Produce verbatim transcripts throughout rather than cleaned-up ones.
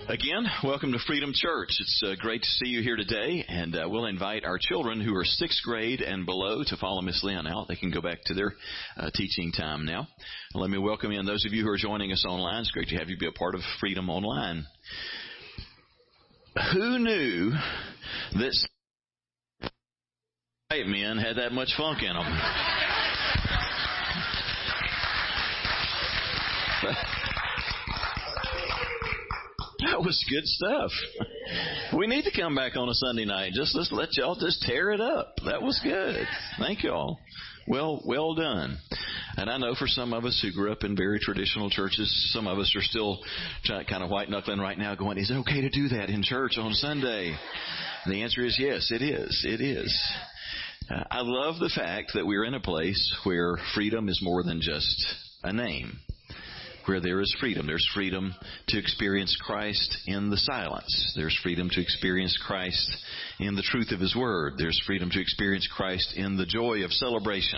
Again, welcome to Freedom Church. It's uh, great to see you here today, and uh, we'll invite our children who are sixth grade and below to follow Miss Lynn out. They can go back to their uh, teaching time now. Let me welcome in those of you who are joining us online. It's great to have you be a part of Freedom Online. Who knew that white men had that much funk in them? That was good stuff. We need to come back on a Sunday night. Just let's let y'all just tear it up. That was good. Thank y'all. Well, well done. And I know for some of us who grew up in very traditional churches, some of us are still trying, kind of white knuckling right now, going, "Is it okay to do that in church on Sunday?" And the answer is yes, it is. It is. Uh, I love the fact that we're in a place where freedom is more than just a name. Where there is freedom. There's freedom to experience Christ in the silence. There's freedom to experience Christ in the truth of His Word. There's freedom to experience Christ in the joy of celebration.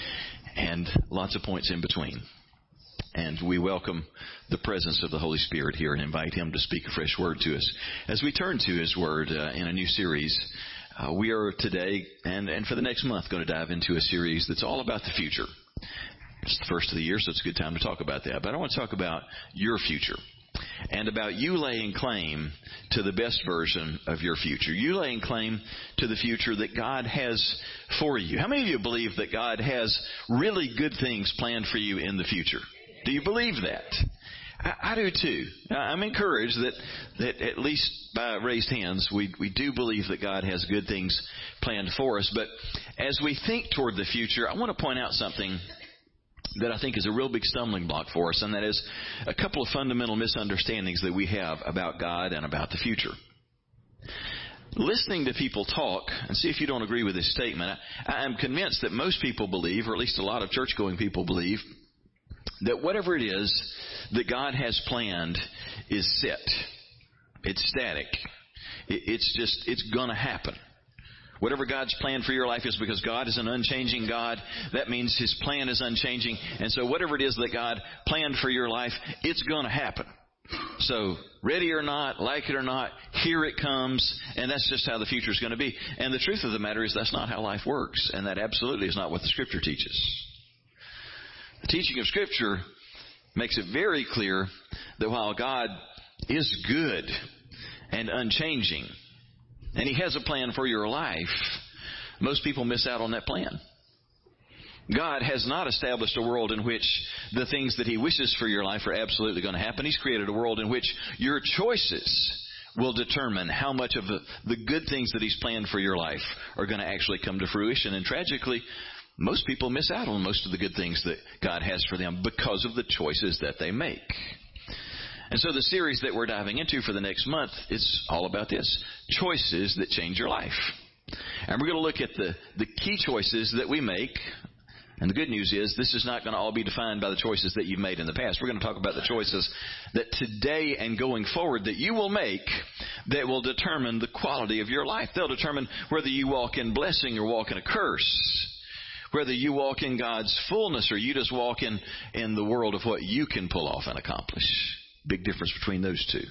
And lots of points in between. And we welcome the presence of the Holy Spirit here and invite Him to speak a fresh word to us. As we turn to His Word uh, in a new series, uh, we are today and, and for the next month going to dive into a series that's all about the future. It's the first of the year, so it's a good time to talk about that. But I want to talk about your future and about you laying claim to the best version of your future. You laying claim to the future that God has for you. How many of you believe that God has really good things planned for you in the future? Do you believe that? I, I do too. I'm encouraged that, that at least by raised hands, we, we do believe that God has good things planned for us. But as we think toward the future, I want to point out something that I think is a real big stumbling block for us, and that is a couple of fundamental misunderstandings that we have about God and about the future. Listening to people talk, and see if you don't agree with this statement, I am convinced that most people believe, or at least a lot of church-going people believe, that whatever it is that God has planned is set. It's static. It's just, it's going to happen. Whatever God's plan for your life is, because God is an unchanging God, that means His plan is unchanging. And so whatever it is that God planned for your life, it's going to happen. So ready or not, like it or not, here it comes, and that's just how the future is going to be. And the truth of the matter is that's not how life works, and that absolutely is not what the Scripture teaches. The teaching of Scripture makes it very clear that while God is good and unchanging, and He has a plan for your life, most people miss out on that plan. God has not established a world in which the things that He wishes for your life are absolutely going to happen. He's created a world in which your choices will determine how much of the, the good things that He's planned for your life are going to actually come to fruition. And tragically, most people miss out on most of the good things that God has for them because of the choices that they make. And so the series that we're diving into for the next month is all about this. Choices that change your life. And we're going to look at the, the key choices that we make. And the good news is this is not going to all be defined by the choices that you've made in the past. We're going to talk about the choices that today and going forward that you will make that will determine the quality of your life. They'll determine whether you walk in blessing or walk in a curse. Whether you walk in God's fullness or you just walk in, in the world of what you can pull off and accomplish. Big difference between those two.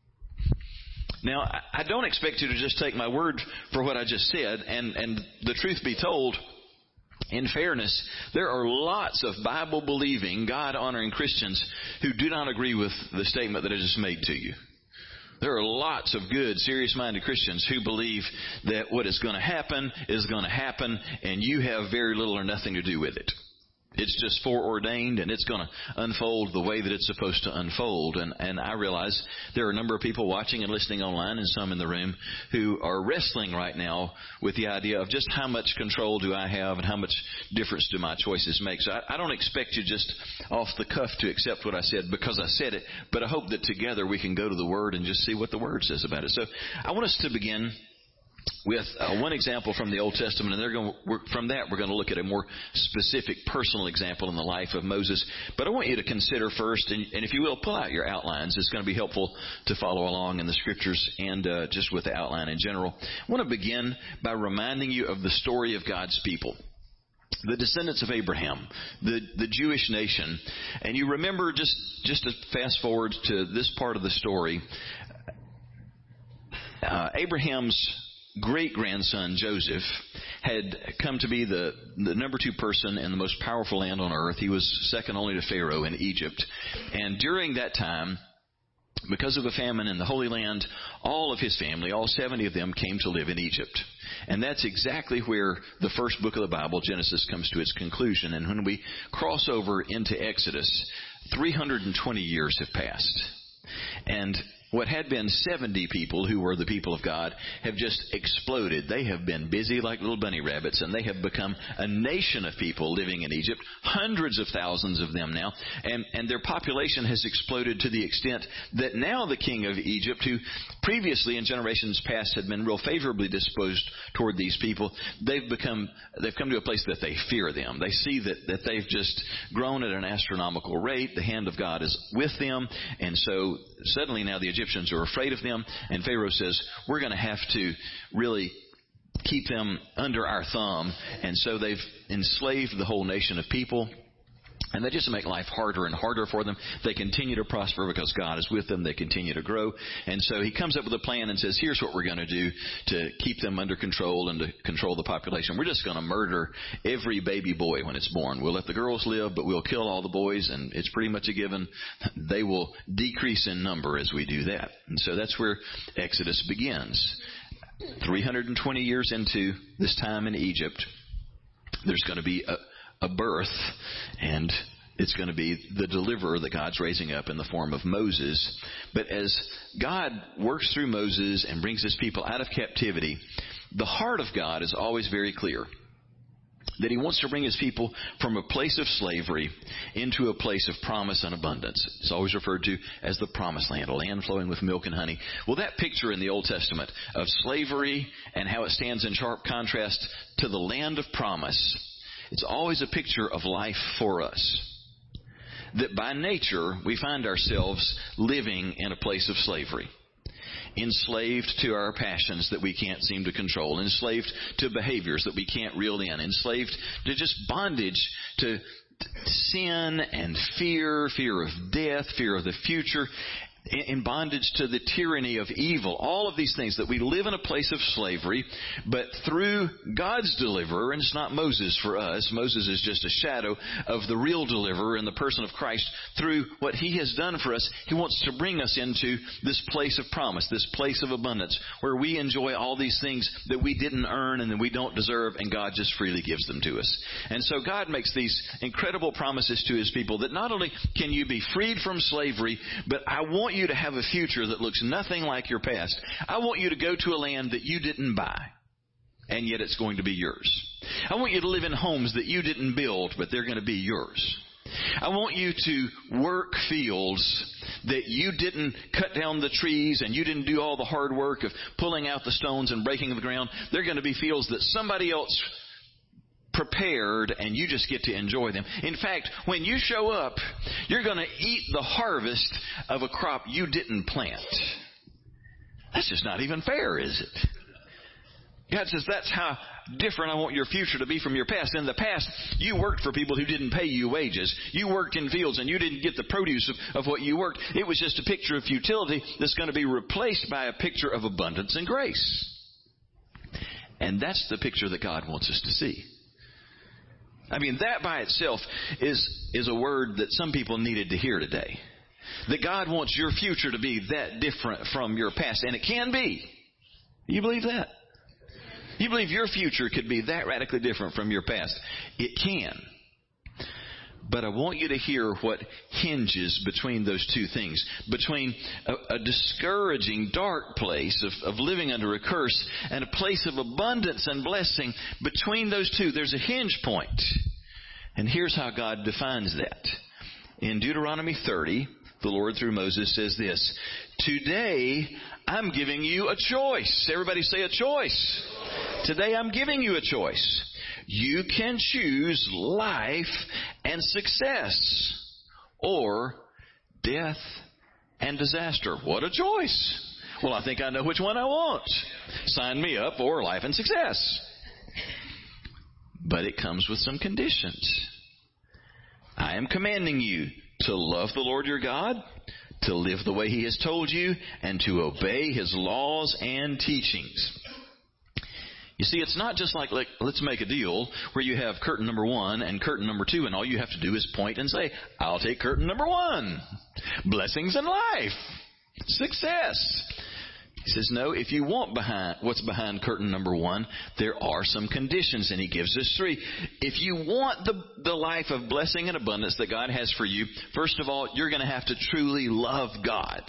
Now, I don't expect you to just take my word for what I just said. And, and the truth be told, in fairness, there are lots of Bible-believing, God-honoring Christians who do not agree with the statement that I just made to you. There are lots of good, serious-minded Christians who believe that what is going to happen is going to happen, and you have very little or nothing to do with it. It's just foreordained, and it's going to unfold the way that it's supposed to unfold. And, and I realize there are a number of people watching and listening online, and some in the room, who are wrestling right now with the idea of just how much control do I have and how much difference do my choices make. So I, I don't expect you just off the cuff to accept what I said because I said it, but I hope that together we can go to the Word and just see what the Word says about it. So I want us to begin with uh, one example from the Old Testament, and they're going to, we're, from that we're going to look at a more specific personal example in the life of Moses. But I want you to consider first, and, and if you will, pull out your outlines. It's going to be helpful to follow along in the Scriptures and uh, just with the outline in general. I want to begin by reminding you of the story of God's people. The descendants of Abraham, the, the Jewish nation. And you remember, just, just to fast forward to this part of the story, uh, Abraham's great-grandson Joseph had come to be the, the number two person in the most powerful land on earth. He was second only to Pharaoh in Egypt. And during that time, because of a famine in the Holy Land, all of his family, all seventy of them, came to live in Egypt. And that's exactly where the first book of the Bible, Genesis, comes to its conclusion. And when we cross over into Exodus, three hundred twenty years have passed. And what had been seventy people who were the people of God have just exploded. They have been busy like little bunny rabbits, and they have become a nation of people living in Egypt, hundreds of thousands of them now, and, and their population has exploded to the extent that now the king of Egypt, who previously in generations past had been real favorably disposed toward these people, they've become, they've come to a place that they fear them. They see that, that they've just grown at an astronomical rate. The hand of God is with them, and so suddenly now the Egyptians are afraid of them, and Pharaoh says, we're going to have to really keep them under our thumb. And so they've enslaved the whole nation of people, and they just make life harder and harder for them. They continue to prosper because God is with them. They continue to grow. And so he comes up with a plan and says, here's what we're going to do to keep them under control and to control the population. We're just going to murder every baby boy when it's born. We'll let the girls live, but we'll kill all the boys, and it's pretty much a given. They will decrease in number as we do that. And so that's where Exodus begins. three hundred twenty years into this time in Egypt, there's going to be a a birth, and it's going to be the deliverer that God's raising up in the form of Moses. But as God works through Moses and brings his people out of captivity, the heart of God is always very clear, that he wants to bring his people from a place of slavery into a place of promise and abundance. It's always referred to as the promised land, a land flowing with milk and honey. Well, that picture in the Old Testament of slavery and how it stands in sharp contrast to the land of promise, it's always a picture of life for us. That by nature, we find ourselves living in a place of slavery. Enslaved to our passions that we can't seem to control. Enslaved to behaviors that we can't reel in. Enslaved to just bondage to sin and fear, fear of death, fear of the future. In bondage to the tyranny of evil. All of these things, that we live in a place of slavery, but through God's deliverer, and it's not Moses for us. Moses is just a shadow of the real deliverer in the person of Christ. Through what he has done for us, he wants to bring us into this place of promise, this place of abundance, where we enjoy all these things that we didn't earn and that we don't deserve, and God just freely gives them to us. And so God makes these incredible promises to his people that not only can you be freed from slavery, but I want you to have a future that looks nothing like your past. I want you to go to a land that you didn't buy, and yet it's going to be yours. I want you to live in homes that you didn't build, but they're going to be yours. I want you to work fields that you didn't cut down the trees and you didn't do all the hard work of pulling out the stones and breaking the ground. They're going to be fields that somebody else prepared, and you just get to enjoy them. In fact, when you show up, you're going to eat the harvest of a crop you didn't plant. That's just not even fair, is it? God says that's how different I want your future to be from your past. In the past, you worked for people who didn't pay you wages. You worked in fields and you didn't get the produce of, of what you worked. It was just a picture of futility that's going to be replaced by a picture of abundance and grace. And that's the picture that God wants us to see. I mean, that by itself is, is a word that some people needed to hear today. That God wants your future to be that different from your past. And it can be. You believe that? You believe your future could be that radically different from your past? It can. But I want you to hear what hinges between those two things. Between a, a discouraging, dark place of, of living under a curse and a place of abundance and blessing. Between those two, there's a hinge point. And here's how God defines that. In Deuteronomy thirty, the Lord through Moses says this: today I'm giving you a choice. Everybody say a choice. Today I'm giving you a choice. You can choose life and success, or death and disaster. What a choice. Well, I think I know which one I want. Sign me up for life and success. But it comes with some conditions. I am commanding you to love the Lord your God, to live the way He has told you, and to obey His laws and teachings. You see, it's not just like, like, let's make a deal where you have curtain number one and curtain number two, and all you have to do is point and say, I'll take curtain number one. Blessings in life. Success. He says, no, if you want behind what's behind curtain number one, there are some conditions, and He gives us three. If you want the, the life of blessing and abundance that God has for you, first of all, you're going to have to truly love God.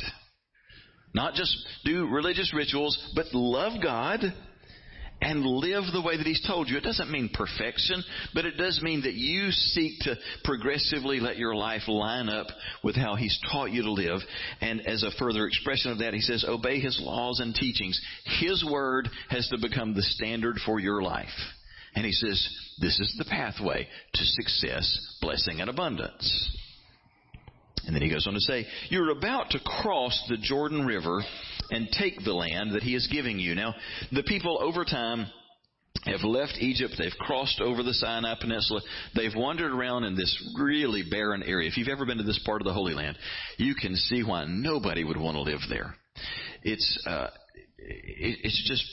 Not just do religious rituals, but love God and live the way that He's told you. It doesn't mean perfection, but it does mean that you seek to progressively let your life line up with how He's taught you to live. And as a further expression of that, He says, obey His laws and teachings. His Word has to become the standard for your life. And He says, this is the pathway to success, blessing, and abundance. And then He goes on to say, you're about to cross the Jordan River and take the land that He is giving you. Now, the people over time have left Egypt. They've crossed over the Sinai Peninsula. They've wandered around in this really barren area. If you've ever been to this part of the Holy Land, you can see why nobody would want to live there. It's uh, it, it's just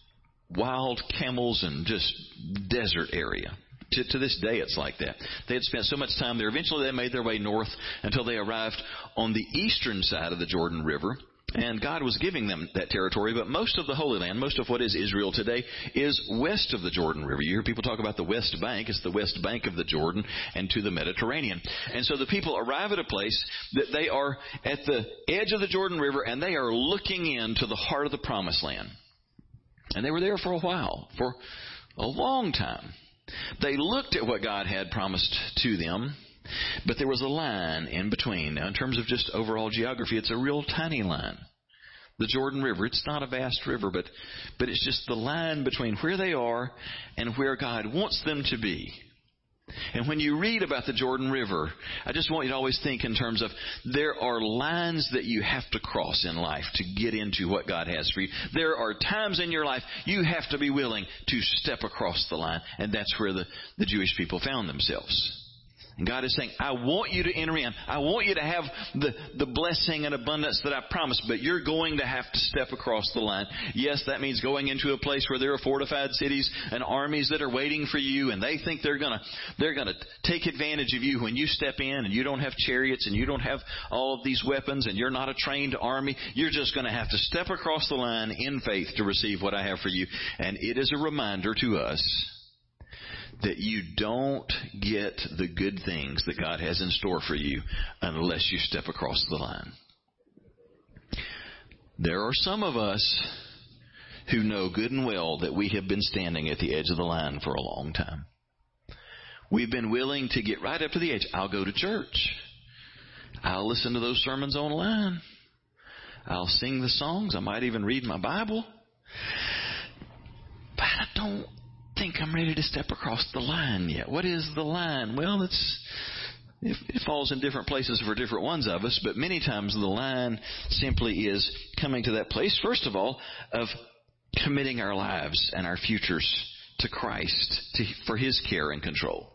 wild camels and just desert area. To, to this day, it's like that. They had spent so much time there. Eventually, they made their way north until they arrived on the eastern side of the Jordan River. And God was giving them that territory, but most of the Holy Land, most of what is Israel today, is west of the Jordan River. You hear people talk about the West Bank. It's the west bank of the Jordan and to the Mediterranean. And so the people arrive at a place that they are at the edge of the Jordan River, and they are looking into the heart of the Promised Land. And they were there for a while, for a long time. They looked at what God had promised to them, but there was a line in between. Now, in terms of just overall geography, it's a real tiny line. The Jordan River, it's not a vast river, but, but it's just the line between where they are and where God wants them to be. And when you read about the Jordan River, I just want you to always think in terms of there are lines that you have to cross in life to get into what God has for you. There are times in your life you have to be willing to step across the line. And that's where the, the Jewish people found themselves. And God is saying, I want you to enter in. I want you to have the, the blessing and abundance that I promised, but you're going to have to step across the line. Yes, that means going into a place where there are fortified cities and armies that are waiting for you, and they think they're gonna they're gonna take advantage of you when you step in and you don't have chariots and you don't have all of these weapons and you're not a trained army. You're just going to have to step across the line in faith to receive what I have for you. And it is a reminder to us that you don't get the good things that God has in store for you unless you step across the line. There are some of us who know good and well that we have been standing at the edge of the line for a long time. We've been willing to get right up to the edge. I'll go to church. I'll listen to those sermons online. I'll sing the songs. I might even read my Bible. But I don't think I'm ready to step across the line yet. What is the line? Well, it's it, it falls in different places for different ones of us, but many times the line simply is coming to that place, first of all, of committing our lives and our futures to Christ to, for His care and control.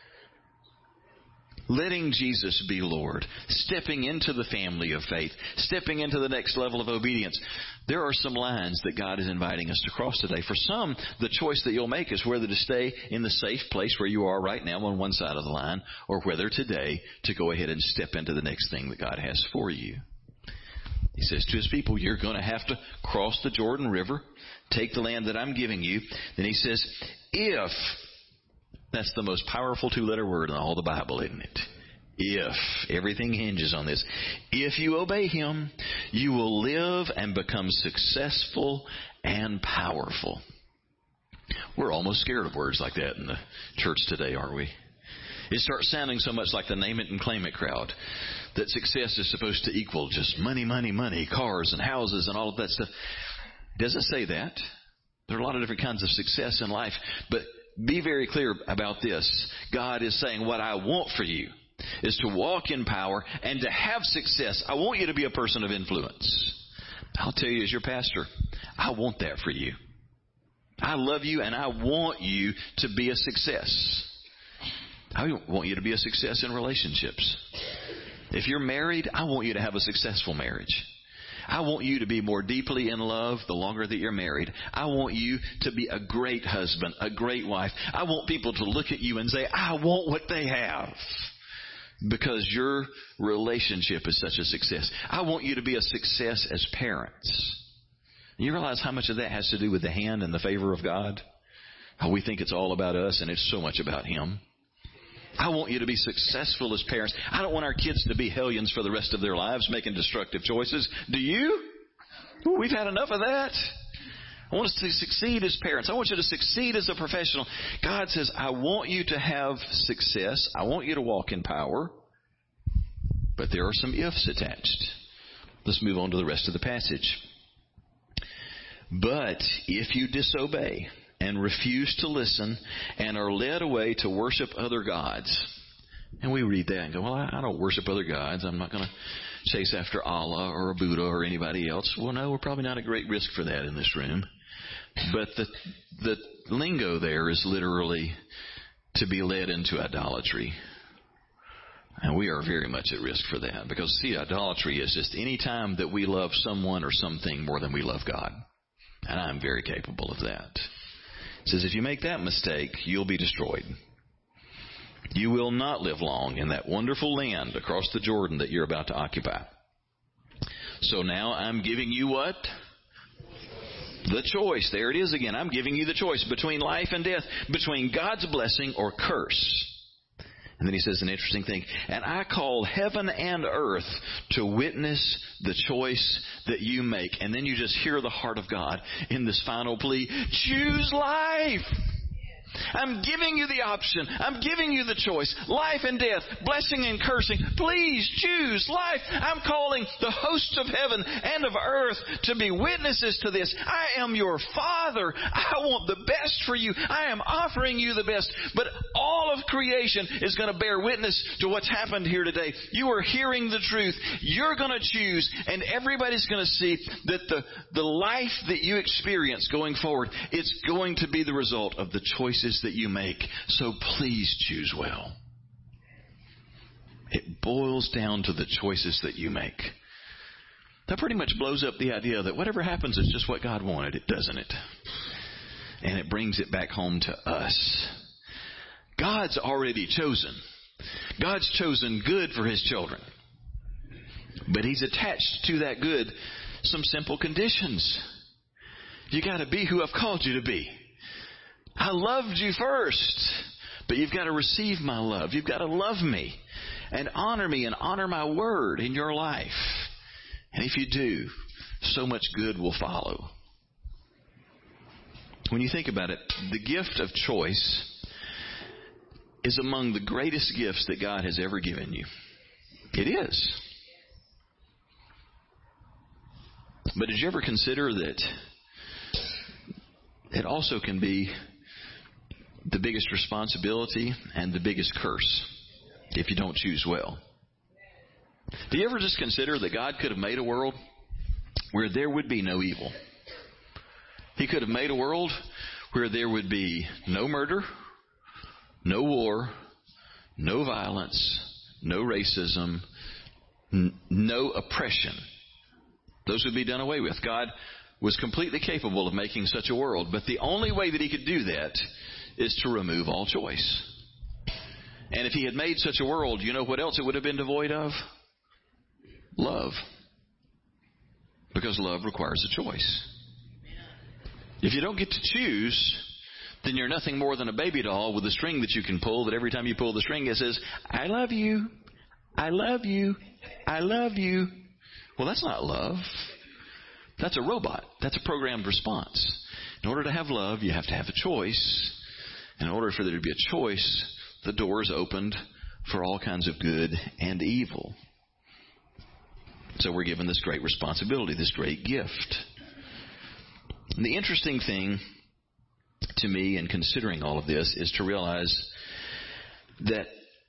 Letting Jesus be Lord, stepping into the family of faith, stepping into the next level of obedience. There are some lines that God is inviting us to cross today. For some, the choice that you'll make is whether to stay in the safe place where you are right now on one side of the line, or whether today to go ahead and step into the next thing that God has for you. He says to His people, you're going to have to cross the Jordan River, take the land that I'm giving you. Then He says, if... That's the most powerful two-letter word in all the Bible, isn't it? If. Everything hinges on this. If you obey Him, you will live and become successful and powerful. We're almost scared of words like that in the church today, aren't we? It starts sounding so much like the name it and claim it crowd. That success is supposed to equal just money, money, money, cars and houses and all of that stuff. It doesn't say that. There are a lot of different kinds of success in life, but be very clear about this. God is saying what I want for you is to walk in power and to have success. I want you to be a person of influence. I'll tell you as your pastor, I want that for you. I love you and I want you to be a success. I want you to be a success in relationships. If you're married, I want you to have a successful marriage. I want you to be more deeply in love the longer that you're married. I want you to be a great husband, a great wife. I want people to look at you and say, I want what they have, because your relationship is such a success. I want you to be a success as parents. You realize how much of that has to do with the hand and the favor of God? How we think it's all about us and it's so much about Him. I want you to be successful as parents. I don't want our kids to be hellions for the rest of their lives, making destructive choices. Do you? We've had enough of that. I want us to succeed as parents. I want you to succeed as a professional. God says, I want you to have success. I want you to walk in power. But there are some ifs attached. Let's move on to the rest of the passage. But if you disobey and refuse to listen and are led away to worship other gods. And we read that and go, well, I don't worship other gods. I'm not going to chase after Allah or a Buddha or anybody else. Well, no, we're probably not at great risk for that in this room. But the the lingo there is literally to be led into idolatry. And we are very much at risk for that. Because, see, idolatry is just any time that we love someone or something more than we love God. And I'm very capable of that. It says if you make that mistake, you'll be destroyed. You will not live long in that wonderful land across the Jordan that you're about to occupy. So now I'm giving you what? The choice. There it is again. I'm giving you the choice between life and death, between God's blessing or curse. And then he says an interesting thing. And I call heaven and earth to witness the choice that you make. And then you just hear the heart of God in this final plea. Choose life. I'm giving you the option. I'm giving you the choice. Life and death, blessing and cursing. Please choose life. I'm calling the hosts of heaven and of earth to be witnesses to this. I am your Father. I want the best for you. I am offering you the best. But all of creation is going to bear witness to what's happened here today. You are hearing the truth. You're going to choose, and everybody's going to see that the, the life that you experience going forward, it's going to be the result of the choices that you make. So please choose well. It boils down to the choices that you make. That pretty much blows up the idea that whatever happens is just what God wanted. It doesn't it? And it brings it back home to us. God's already chosen. God's chosen good for His children. But He's attached to that good some simple conditions. You got to be who I've called you to be. I loved you first, but you've got to receive my love. You've got to love me and honor me and honor my word in your life. And if you do, so much good will follow. When you think about it, the gift of choice is among the greatest gifts that God has ever given you. It is. But did you ever consider that it also can be the biggest responsibility and the biggest curse if you don't choose well? Do you ever just consider that God could have made a world where there would be no evil? He could have made a world where there would be no murder, no war, no violence, no racism, n- no oppression. Those would be done away with. God was completely capable of making such a world, but the only way that He could do that is to remove all choice. And if He had made such a world, you know what else it would have been devoid of? Love. Because love requires a choice. If you don't get to choose, then you're nothing more than a baby doll with a string that you can pull, that every time you pull the string it says, I love you, I love you, I love you. Well, that's not love. That's a robot. That's a programmed response. In order to have love, you have to have a choice. In order for there to be a choice, the door is opened for all kinds of good and evil. So we're given this great responsibility, this great gift. And the interesting thing to me in considering all of this is to realize that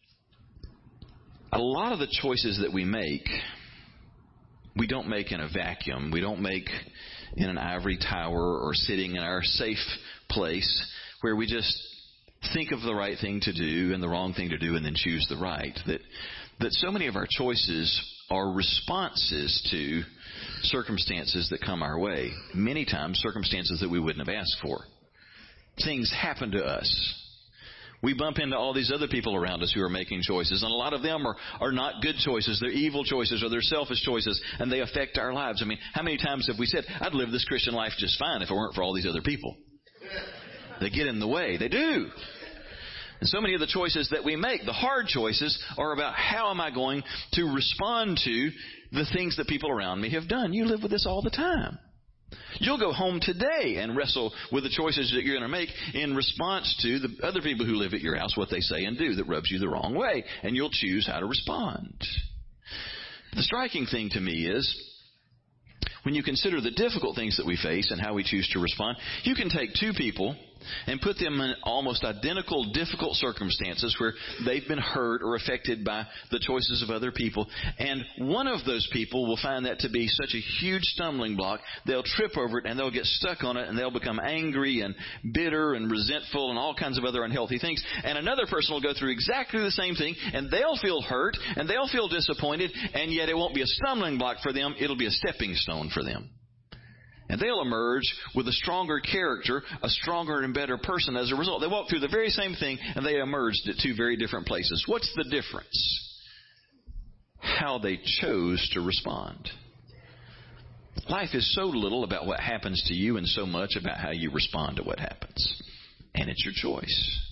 a lot of the choices that we make, we don't make in a vacuum. We don't make in an ivory tower or sitting in our safe place where we just think of the right thing to do and the wrong thing to do and then choose the right. That that so many of our choices are responses to circumstances that come our way. Many times, circumstances that we wouldn't have asked for. Things happen to us. We bump into all these other people around us who are making choices, and a lot of them are, are not good choices. They're evil choices, or they're selfish choices, and they affect our lives. I mean, how many times have we said, I'd live this Christian life just fine if it weren't for all these other people? They get in the way. They do. And so many of the choices that we make, the hard choices, are about how am I going to respond to the things that people around me have done. You live with this all the time. You'll go home today and wrestle with the choices that you're going to make in response to the other people who live at your house, what they say and do that rubs you the wrong way. And you'll choose how to respond. The striking thing to me is, when you consider the difficult things that we face and how we choose to respond, you can take two people and put them in almost identical, difficult circumstances where they've been hurt or affected by the choices of other people. And one of those people will find that to be such a huge stumbling block, they'll trip over it and they'll get stuck on it and they'll become angry and bitter and resentful and all kinds of other unhealthy things. And another person will go through exactly the same thing and they'll feel hurt and they'll feel disappointed, and yet it won't be a stumbling block for them. It'll be a stepping stone for them. And they'll emerge with a stronger character, a stronger and better person as a result. They walk through the very same thing, and they emerged at two very different places. What's the difference? How they chose to respond. Life is so little about what happens to you and so much about how you respond to what happens. And it's your choice.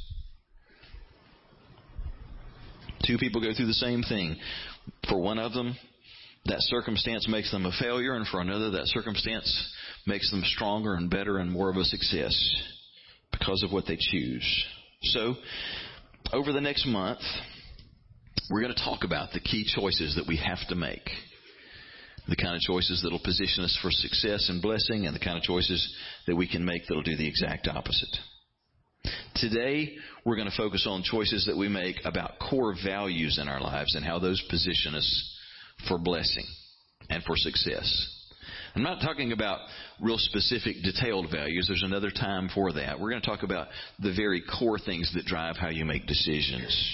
Two people go through the same thing. For one of them, that circumstance makes them a failure, and for another, that circumstance makes them stronger and better and more of a success because of what they choose. So, over the next month, we're going to talk about the key choices that we have to make. The kind of choices that will position us for success and blessing, and the kind of choices that we can make that will do the exact opposite. Today, we're going to focus on choices that we make about core values in our lives and how those position us for blessing and for success. I'm not talking about real specific, detailed values. There's another time for that. We're going to talk about the very core things that drive how you make decisions.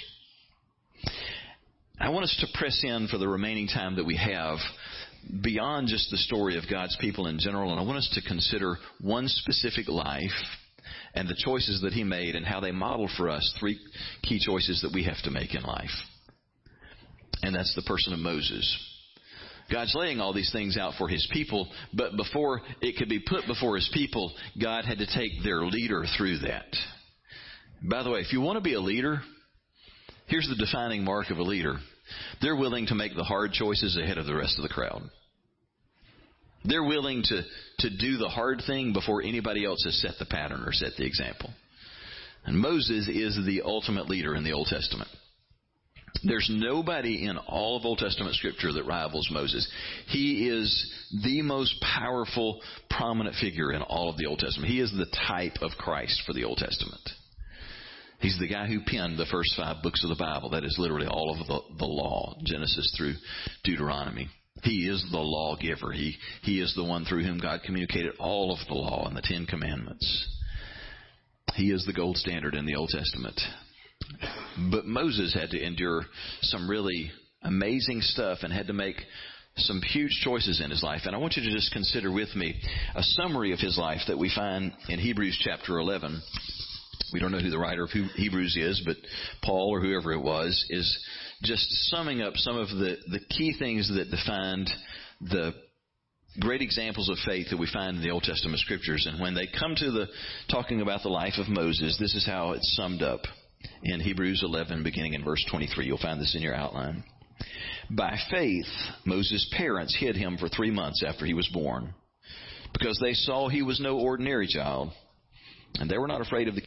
I want us to press in for the remaining time that we have beyond just the story of God's people in general, and I want us to consider one specific life and the choices that He made and how they model for us three key choices that we have to make in life. And that's the person of Moses. God's laying all these things out for His people, but before it could be put before His people, God had to take their leader through that. By the way, if you want to be a leader, here's the defining mark of a leader. They're willing to make the hard choices ahead of the rest of the crowd. They're willing to, to do the hard thing before anybody else has set the pattern or set the example. And Moses is the ultimate leader in the Old Testament. There's nobody in all of Old Testament Scripture that rivals Moses. He is the most powerful, prominent figure in all of the Old Testament. He is the type of Christ for the Old Testament. He's the guy who penned the first five books of the Bible. That is literally all of the, the law, Genesis through Deuteronomy. He is the lawgiver. He, he is the one through whom God communicated all of the law and the Ten Commandments. He is the gold standard in the Old Testament. But Moses had to endure some really amazing stuff and had to make some huge choices in his life. And I want you to just consider with me a summary of his life that we find in Hebrews chapter eleven. We don't know who the writer of Hebrews is, but Paul or whoever it was is just summing up some of the, the key things that defined the great examples of faith that we find in the Old Testament Scriptures. And when they come to the talking about the life of Moses, this is how it's summed up in Hebrews eleven, beginning in verse twenty-three. You'll find this in your outline. By faith, Moses' parents hid him for three months after he was born, because they saw he was no ordinary child, and they were not afraid of the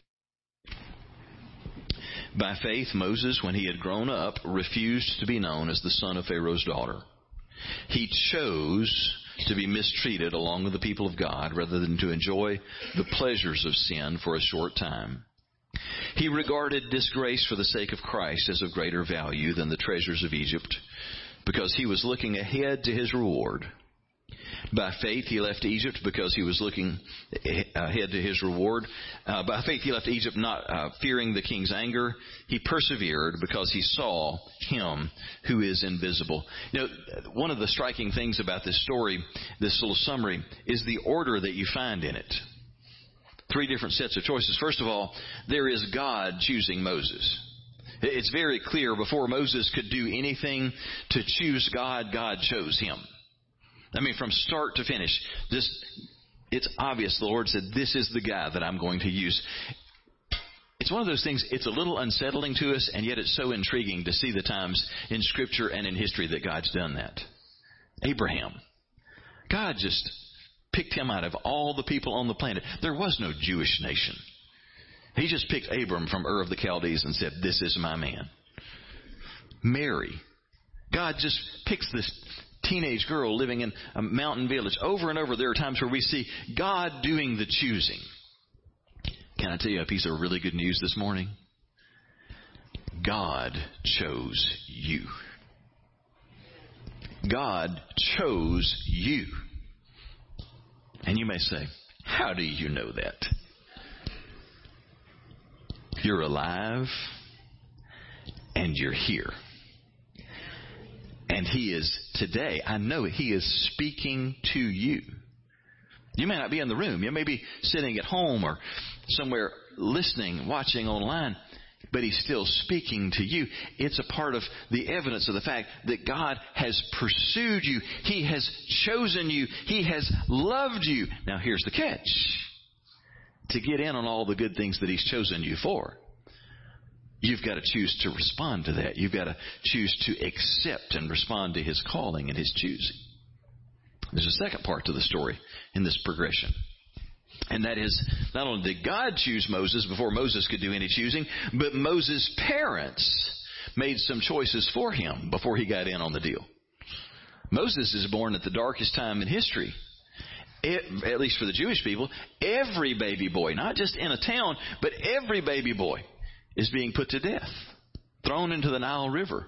By faith, Moses, when he had grown up, refused to be known as the son of Pharaoh's daughter. He chose to be mistreated along with the people of God rather than to enjoy the pleasures of sin for a short time. He regarded disgrace for the sake of Christ as of greater value than the treasures of Egypt, because he was looking ahead to his reward. By faith, he left Egypt because he was looking ahead to his reward. Uh, by faith, he left Egypt not uh, fearing the king's anger. He persevered because he saw him who is invisible. You know, one of the striking things about this story, this little summary, is the order that you find in it. Three different sets of choices. First of all, there is God choosing Moses. It's very clear before Moses could do anything to choose God, God chose him. I mean, from start to finish, this, it's obvious the Lord said, this is the guy that I'm going to use. It's one of those things, it's a little unsettling to us, and yet it's so intriguing to see the times in Scripture and in history that God's done that. Abraham. God just picked him out of all the people on the planet. There was no Jewish nation. He just picked Abram from Ur of the Chaldees and said, this is my man. Mary. God just picks this teenage girl living in a mountain village. Over and over, there are times where we see God doing the choosing. Can I tell you a piece of really good news this morning? God chose you. God chose you. And you may say, how do you know that? You're alive and you're here. And He is today, I know He is speaking to you. You may not be in the room. You may be sitting at home or somewhere listening, watching online, but He's still speaking to you. It's a part of the evidence of the fact that God has pursued you. He has chosen you. He has loved you. Now here's the catch. To get in on all the good things that He's chosen you for, you've got to choose to respond to that. You've got to choose to accept and respond to His calling and His choosing. There's a second part to the story in this progression. And that is, not only did God choose Moses before Moses could do any choosing, but Moses' parents made some choices for him before he got in on the deal. Moses is born at the darkest time in history. It, at least for the Jewish people, every baby boy, not just in a town, but every baby boy is being put to death, thrown into the Nile River.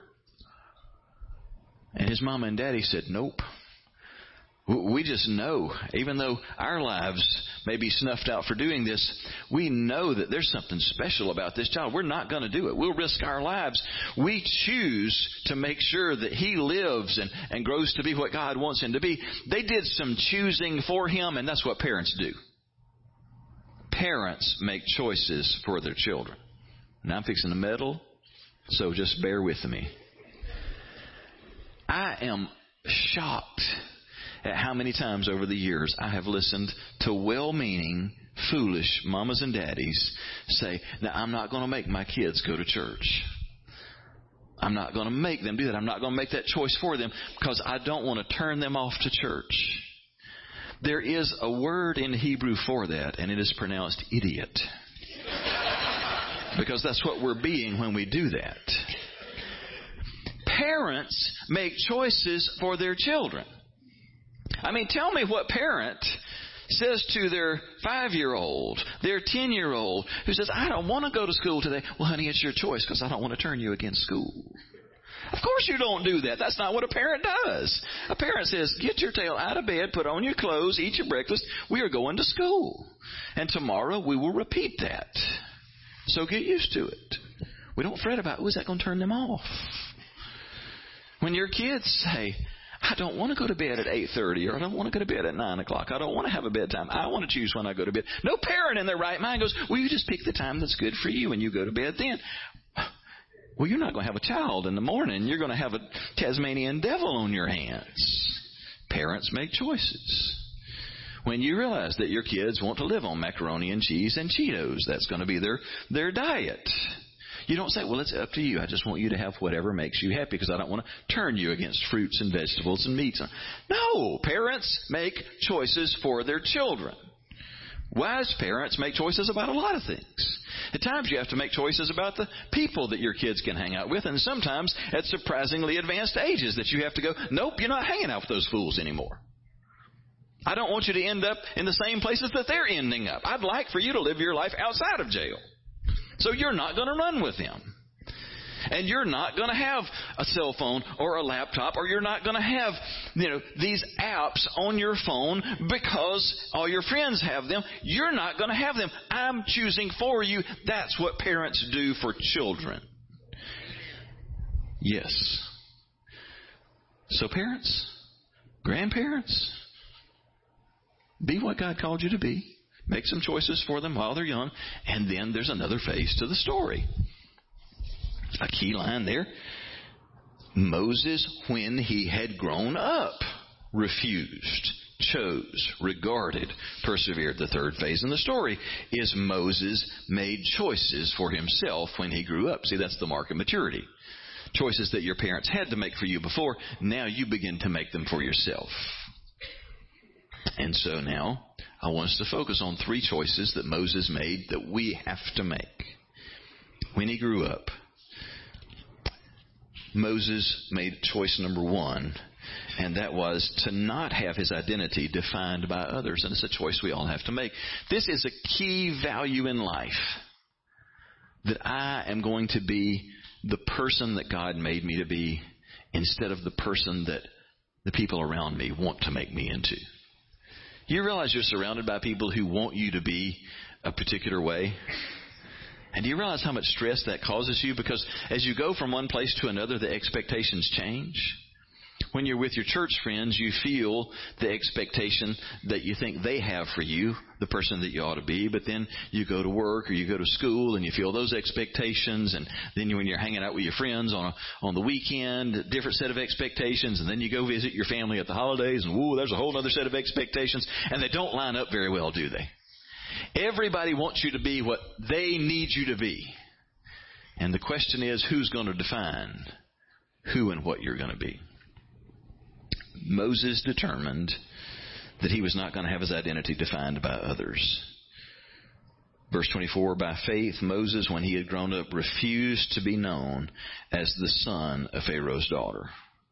And his mama and daddy said, nope. We just know, even though our lives may be snuffed out for doing this, we know that there's something special about this child. We're not going to do it. We'll risk our lives. We choose to make sure that he lives and, and grows to be what God wants him to be. They did some choosing for him, and that's what parents do. Parents make choices for their children. Now I'm fixing to meddle, so just bear with me. I am shocked at how many times over the years I have listened to well-meaning, foolish mamas and daddies say, now I'm not going to make my kids go to church. I'm not going to make them do that. I'm not going to make that choice for them because I don't want to turn them off to church. There is a word in Hebrew for that, and it is pronounced idiot. Because that's what we're being when we do that. Parents make choices for their children. I mean, tell me what parent says to their five-year-old, their ten-year-old, who says, I don't want to go to school today. Well, honey, it's your choice because I don't want to turn you against school. Of course you don't do that. That's not what a parent does. A parent says, get your tail out of bed, put on your clothes, eat your breakfast. We are going to school. And tomorrow we will repeat that. So get used to it. We don't fret about, oh, is that going to turn them off? When your kids say, I don't want to go to bed at eight thirty, or I don't want to go to bed at nine o'clock. I don't want to have a bedtime. I want to choose when I go to bed. No parent in their right mind goes, well, you just pick the time that's good for you and you go to bed then. Well, you're not going to have a child in the morning. You're going to have a Tasmanian devil on your hands. Parents make choices. When you realize that your kids want to live on macaroni and cheese and Cheetos, that's going to be their, their diet. You don't say, well, it's up to you. I just want you to have whatever makes you happy because I don't want to turn you against fruits and vegetables and meats. No, parents make choices for their children. Wise parents make choices about a lot of things. At times you have to make choices about the people that your kids can hang out with, and sometimes at surprisingly advanced ages that you have to go, nope, you're not hanging out with those fools anymore. I don't want you to end up in the same places that they're ending up. I'd like for you to live your life outside of jail. So you're not going to run with them. And you're not going to have a cell phone or a laptop, or you're not going to have, you know, these apps on your phone because all your friends have them. You're not going to have them. I'm choosing for you. That's what parents do for children. Yes. So parents, grandparents, be what God called you to be. Make some choices for them while they're young. And then there's another phase to the story. A key line there. Moses, when he had grown up, refused, chose, regarded, persevered. The third phase in the story is Moses made choices for himself when he grew up. See, that's the mark of maturity. Choices that your parents had to make for you before, now you begin to make them for yourself. And so now, I want us to focus on three choices that Moses made that we have to make. When he grew up, Moses made choice number one, and that was to not have his identity defined by others. And it's a choice we all have to make. This is a key value in life, that I am going to be the person that God made me to be instead of the person that the people around me want to make me into. You realize you're surrounded by people who want you to be a particular way? And do you realize how much stress that causes you? Because as you go from one place to another, the expectations change. When you're with your church friends, you feel the expectation that you think they have for you, the person that you ought to be. But then you go to work or you go to school and you feel those expectations. And then when you're hanging out with your friends on a, on the weekend, a different set of expectations. And then you go visit your family at the holidays and, whoa, there's a whole other set of expectations. And they don't line up very well, do they? Everybody wants you to be what they need you to be. And the question is, who's going to define who and what you're going to be? Moses determined that he was not going to have his identity defined by others. Verse twenty-four, by faith, Moses, when he had grown up, refused to be known as the son of Pharaoh's daughter.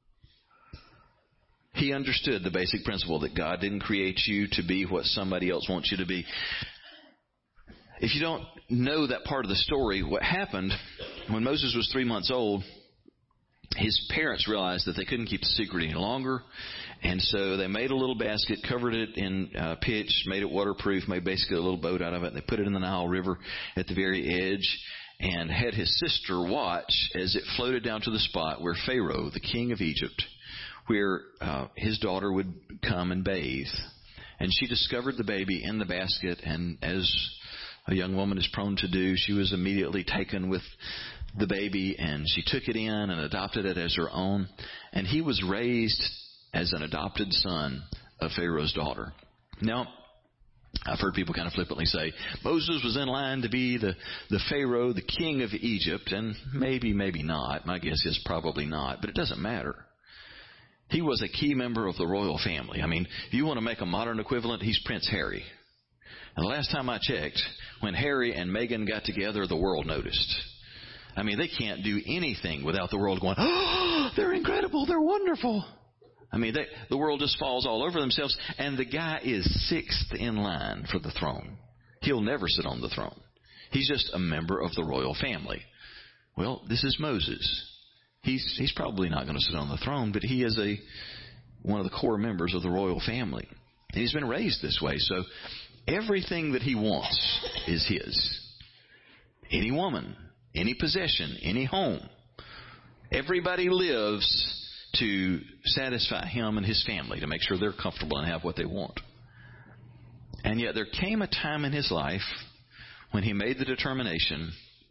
He understood the basic principle that God didn't create you to be what somebody else wants you to be. If you don't know that part of the story, what happened when Moses was three months old, his parents realized that they couldn't keep the secret any longer. And so they made a little basket, covered it in uh, pitch, made it waterproof, made basically a little boat out of it. They put it in the Nile River at the very edge and had his sister watch as it floated down to the spot where Pharaoh, the king of Egypt, where uh, his daughter would come and bathe. And she discovered the baby in the basket, and as a young woman is prone to do, she was immediately taken with the baby, and she took it in and adopted it as her own. And he was raised as an adopted son of Pharaoh's daughter. Now, I've heard people kind of flippantly say, Moses was in line to be the, the Pharaoh, the king of Egypt. And maybe, maybe not. My guess is probably not. But it doesn't matter. He was a key member of the royal family. I mean, if you want to make a modern equivalent, he's Prince Harry. And the last time I checked, when Harry and Meghan got together, the world noticed. I mean, they can't do anything without the world going, oh, they're incredible, they're wonderful. I mean, they, the world just falls all over themselves. And the guy is sixth in line for the throne. He'll never sit on the throne. He's just a member of the royal family. Well, this is Moses. He's he's probably not going to sit on the throne, but he is a one of the core members of the royal family. And he's been raised this way. So everything that he wants is his. Any woman, any possession, any home. Everybody lives to satisfy him and his family, to make sure they're comfortable and have what they want. And yet there came a time in his life when he made the determination,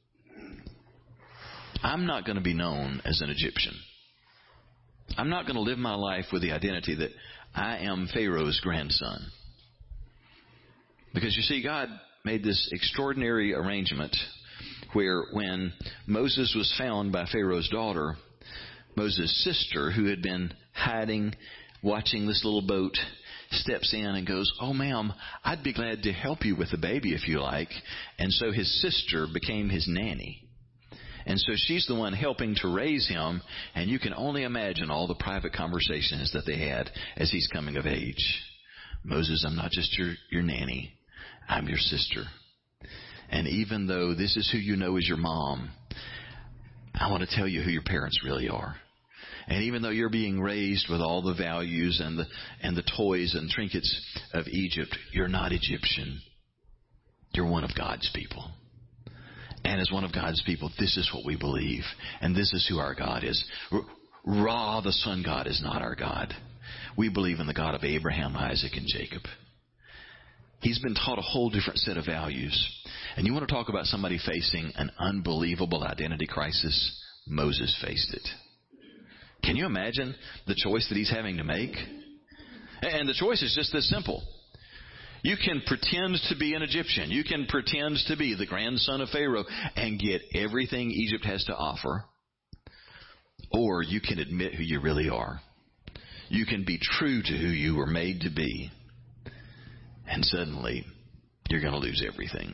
I'm not going to be known as an Egyptian. I'm not going to live my life with the identity that I am Pharaoh's grandson. Because you see, God made this extraordinary arrangement where when Moses was found by Pharaoh's daughter, Moses' sister, who had been hiding, watching this little boat, steps in and goes, oh, ma'am, I'd be glad to help you with the baby if you like. And so his sister became his nanny. And so she's the one helping to raise him. And you can only imagine all the private conversations that they had as he's coming of age. Moses, I'm not just your, your nanny. I'm your sister. And even though this is who you know as your mom, I want to tell you who your parents really are. And even though you're being raised with all the values and the and the toys and trinkets of Egypt, you're not Egyptian. You're one of God's people. And as one of God's people, this is what we believe. And this is who our God is. Ra, the sun God, is not our God. We believe in the God of Abraham, Isaac, and Jacob. He's been taught a whole different set of values. And you want to talk about somebody facing an unbelievable identity crisis? Moses faced it. Can you imagine the choice that he's having to make? And the choice is just this simple. You can pretend to be an Egyptian. You can pretend to be the grandson of Pharaoh and get everything Egypt has to offer. Or you can admit who you really are. You can be true to who you were made to be. And suddenly, you're going to lose everything.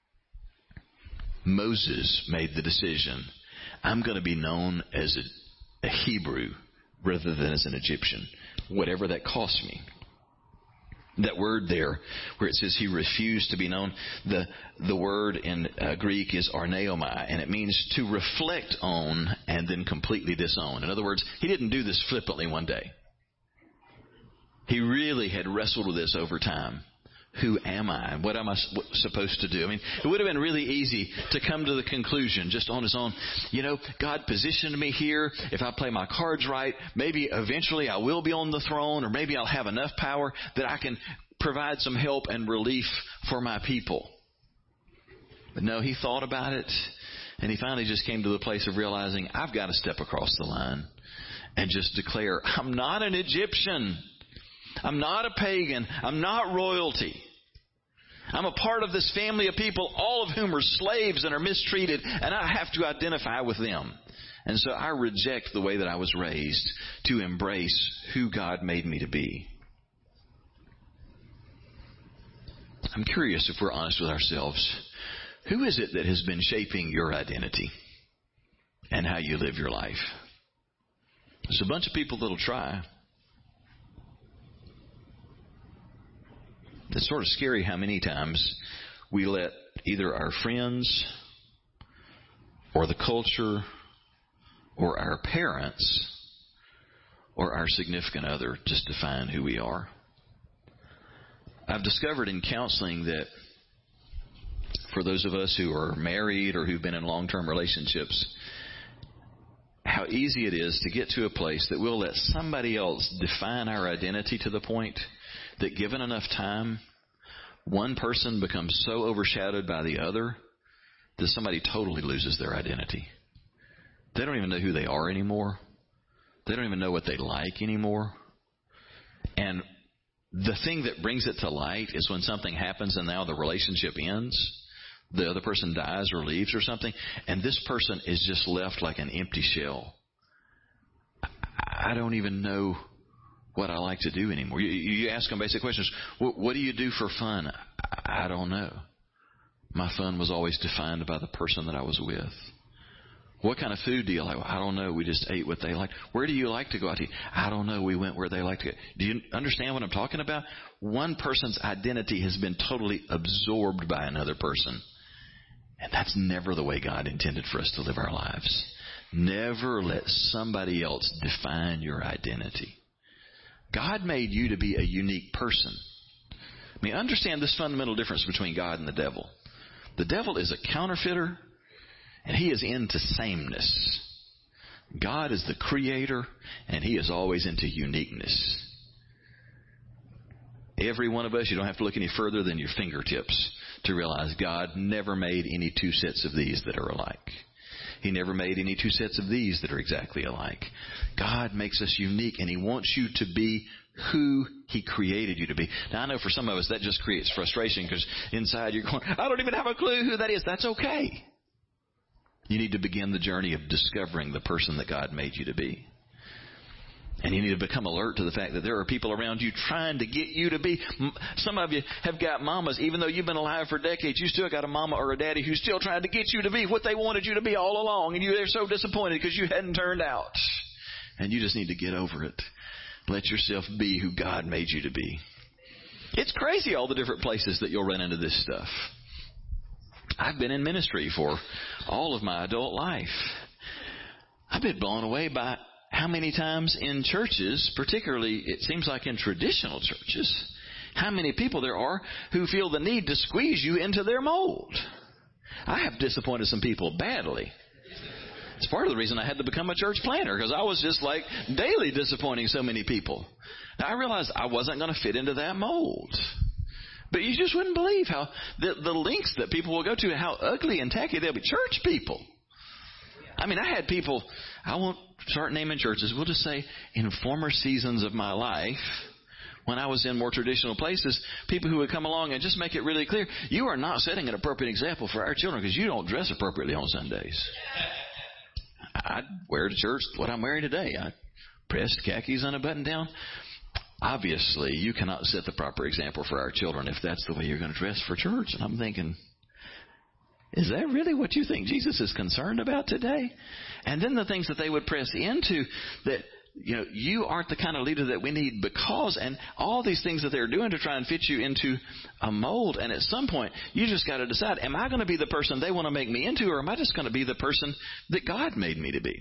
Moses made the decision. I'm going to be known as a, a Hebrew rather than as an Egyptian, whatever that costs me. That word there, where it says he refused to be known, the the word in uh, Greek is arneomai, and it means to reflect on and then completely disown. In other words, he didn't do this flippantly one day. He really had wrestled with this over time. Who am I? What am I supposed to do? I mean, it would have been really easy to come to the conclusion just on his own. You know, God positioned me here. If I play my cards right, maybe eventually I will be on the throne, or maybe I'll have enough power that I can provide some help and relief for my people. But no, he thought about it, and he finally just came to the place of realizing, I've got to step across the line and just declare, I'm not an Egyptian. I'm not a pagan. I'm not royalty. I'm a part of this family of people, all of whom are slaves and are mistreated, and I have to identify with them. And so I reject the way that I was raised to embrace who God made me to be. I'm curious, if we're honest with ourselves, who is it that has been shaping your identity and how you live your life? There's a bunch of people that'll try. It's sort of scary how many times we let either our friends or the culture or our parents or our significant other just define who we are. I've discovered in counseling that for those of us who are married or who've been in long-term relationships, how easy it is to get to a place that we'll let somebody else define our identity to the point that given enough time, one person becomes so overshadowed by the other that somebody totally loses their identity. They don't even know who they are anymore. They don't even know what they like anymore. And the thing that brings it to light is when something happens and now the relationship ends, the other person dies or leaves or something, and this person is just left like an empty shell. I don't even know what I like to do anymore. You, you ask them basic questions. What, what do you do for fun? I, I don't know. My fun was always defined by the person that I was with. What kind of food do you like? I don't know. We just ate what they liked. Where do you like to go out to eat? I don't know. We went where they like to go. Do you understand what I'm talking about? One person's identity has been totally absorbed by another person. And that's never the way God intended for us to live our lives. Never let somebody else define your identity. God made you to be a unique person. I mean, understand this fundamental difference between God and the devil. The devil is a counterfeiter, and he is into sameness. God is the creator, and he is always into uniqueness. Every one of us, you don't have to look any further than your fingertips to realize God never made any two sets of these that are alike. He never made any two sets of these that are exactly alike. God makes us unique, and he wants you to be who he created you to be. Now, I know for some of us that just creates frustration because inside you're going, I don't even have a clue who that is. That's okay. You need to begin the journey of discovering the person that God made you to be. And you need to become alert to the fact that there are people around you trying to get you to be. Some of you have got mamas, even though you've been alive for decades, you still got a mama or a daddy who's still trying to get you to be what they wanted you to be all along. And you're so disappointed because you hadn't turned out. And you just need to get over it. Let yourself be who God made you to be. It's crazy all the different places that you'll run into this stuff. I've been in ministry for all of my adult life. I've been blown away by how many times in churches, particularly it seems like in traditional churches, how many people there are who feel the need to squeeze you into their mold. I have disappointed some people badly. It's part of the reason I had to become a church planter, because I was just like daily disappointing so many people. Now, I realized I wasn't going to fit into that mold. But you just wouldn't believe how the, the lengths that people will go to and how ugly and tacky they'll be. Church people. I mean, I had people, I won't start naming churches, we'll just say in former seasons of my life, when I was in more traditional places, people who would come along and just make it really clear, you are not setting an appropriate example for our children because you don't dress appropriately on Sundays. I wear to church what I'm wearing today. I pressed khakis and a button down. Obviously, you cannot set the proper example for our children if that's the way you're going to dress for church. And I'm thinking, is that really what you think Jesus is concerned about today? And then the things that they would press into that, you know, you aren't the kind of leader that we need because, and all these things that they're doing to try and fit you into a mold. And at some point, you just got to decide, am I going to be the person they want to make me into, or am I just going to be the person that God made me to be?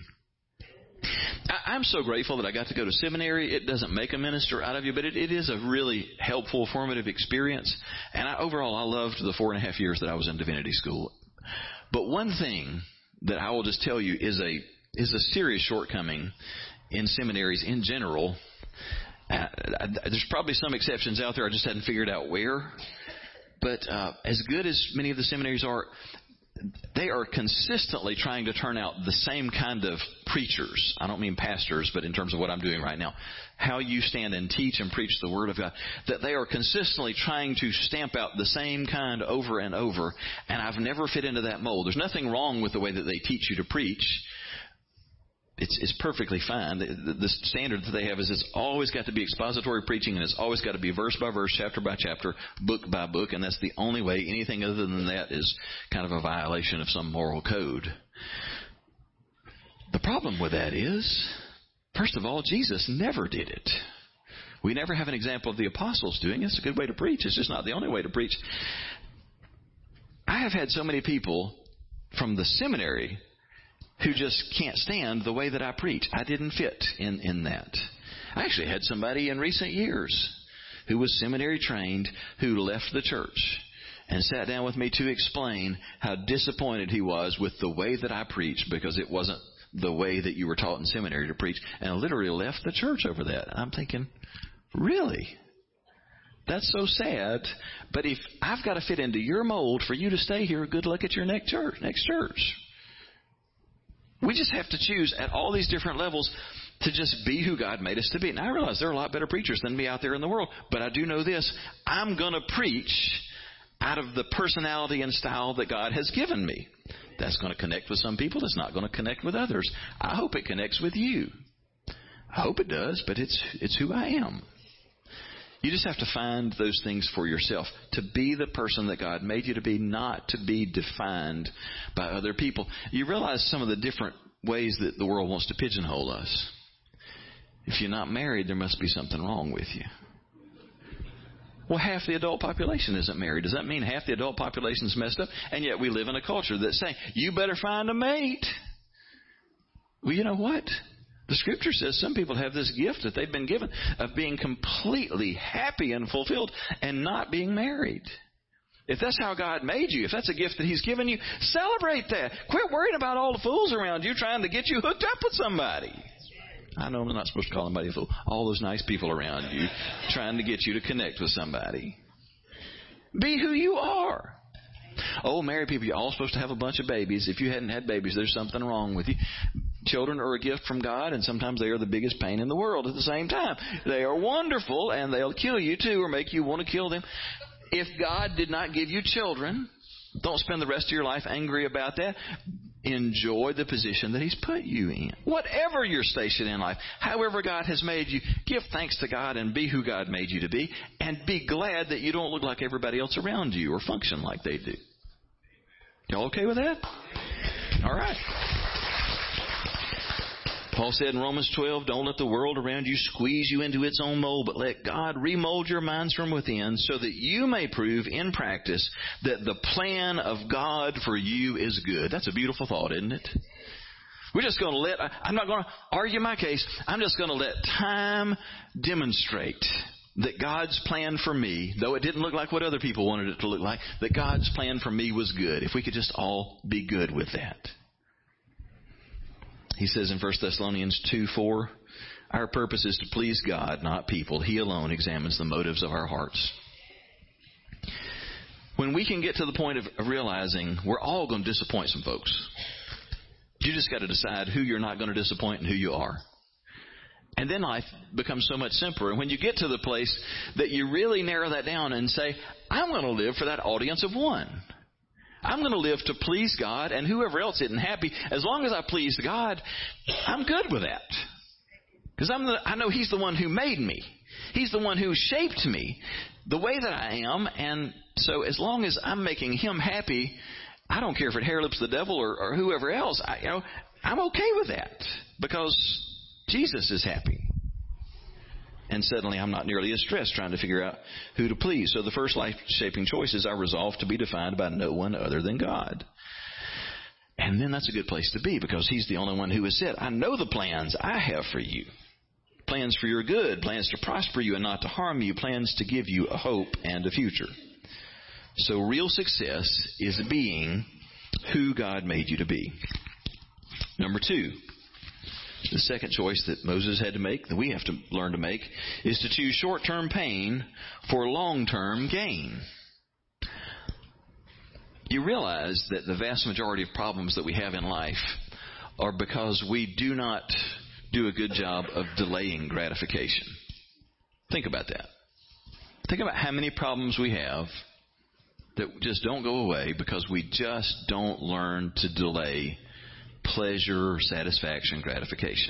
I, I'm so grateful that I got to go to seminary. It doesn't make a minister out of you, but it, it is a really helpful, formative experience. And I, overall, I loved the four and a half years that I was in divinity school. But one thing that I will just tell you is a is a serious shortcoming in seminaries in general. Uh, there's probably some exceptions out there. I just hadn't figured out where. But uh, as good as many of the seminaries are, they are consistently trying to turn out the same kind of preachers. I don't mean pastors, but in terms of what I'm doing right now, how you stand and teach and preach the Word of God, that they are consistently trying to stamp out the same kind over and over. And I've never fit into that mold. There's nothing wrong with the way that they teach you to preach. It's, it's perfectly fine. The, the, the standard that they have is it's always got to be expository preaching, and it's always got to be verse by verse, chapter by chapter, book by book, and that's the only way. Anything other than that is kind of a violation of some moral code. The problem with that is, first of all, Jesus never did it. We never have an example of the apostles doing it. It's a good way to preach. It's just not the only way to preach. I have had so many people from the seminary who just can't stand the way that I preach. I didn't fit in, in that. I actually had somebody in recent years who was seminary trained who left the church and sat down with me to explain how disappointed he was with the way that I preached because it wasn't the way that you were taught in seminary to preach, and literally left the church over that. And I'm thinking, really? That's so sad. But if I've got to fit into your mold for you to stay here, good luck at your next church. Next church. We just have to choose at all these different levels to just be who God made us to be. And I realize there are a lot better preachers than me out there in the world. But I do know this. I'm going to preach out of the personality and style that God has given me. That's going to connect with some people. It's not going to connect with others. I hope it connects with you. I hope it does, but it's it's who I am. You just have to find those things for yourself. To be the person that God made you to be, not to be defined by other people. You realize some of the different ways that the world wants to pigeonhole us. If you're not married, there must be something wrong with you. Well, half the adult population isn't married. Does that mean half the adult population is messed up? And yet we live in a culture that's saying, you better find a mate. Well, you know what? The Scripture says some people have this gift that they've been given of being completely happy and fulfilled and not being married. If that's how God made you, if that's a gift that He's given you, celebrate that. Quit worrying about all the fools around you trying to get you hooked up with somebody. I know I'm not supposed to call anybody a fool. All those nice people around you trying to get you to connect with somebody. Be who you are. Oh, married people, you're all supposed to have a bunch of babies. If you hadn't had babies, there's something wrong with you. Children are a gift from God, and sometimes they are the biggest pain in the world at the same time. They are wonderful, and they'll kill you too, or make you want to kill them. If God did not give you children, don't spend the rest of your life angry about that. Enjoy the position that He's put you in. Whatever your station in life, however God has made you, give thanks to God and be who God made you to be, and be glad that you don't look like everybody else around you or function like they do. Y'all okay with that? All right. Paul said in Romans twelve, don't let the world around you squeeze you into its own mold, but let God remold your minds from within so that you may prove in practice that the plan of God for you is good. That's a beautiful thought, isn't it? We're just going to let, I'm not going to argue my case. I'm just going to let time demonstrate that God's plan for me, though it didn't look like what other people wanted it to look like, that God's plan for me was good. If we could just all be good with that. He says in First Thessalonians two four, our purpose is to please God, not people. He alone examines the motives of our hearts. When we can get to the point of realizing we're all going to disappoint some folks, you just got to decide who you're not going to disappoint and who you are. And then life becomes so much simpler. And when you get to the place that you really narrow that down and say, I'm going to live for that audience of one. I'm going to live to please God, and whoever else isn't happy, as long as I please God, I'm good with that. Because I'm the, I know He's the one who made me. He's the one who shaped me the way that I am. And so as long as I'm making Him happy, I don't care if it hair lips the devil or, or whoever else. I, you know, I'm okay with that because Jesus is happy. And suddenly I'm not nearly as stressed trying to figure out who to please. So the first life-shaping choice is I resolve to be defined by no one other than God. And then that's a good place to be because He's the only one who has said, I know the plans I have for you. Plans for your good, plans to prosper you and not to harm you, plans to give you a hope and a future. So real success is being who God made you to be. Number two, the second choice that Moses had to make, that we have to learn to make, is to choose short-term pain for long-term gain. You realize that the vast majority of problems that we have in life are because we do not do a good job of delaying gratification. Think about that. Think about how many problems we have that just don't go away because we just don't learn to delay pleasure, satisfaction, gratification.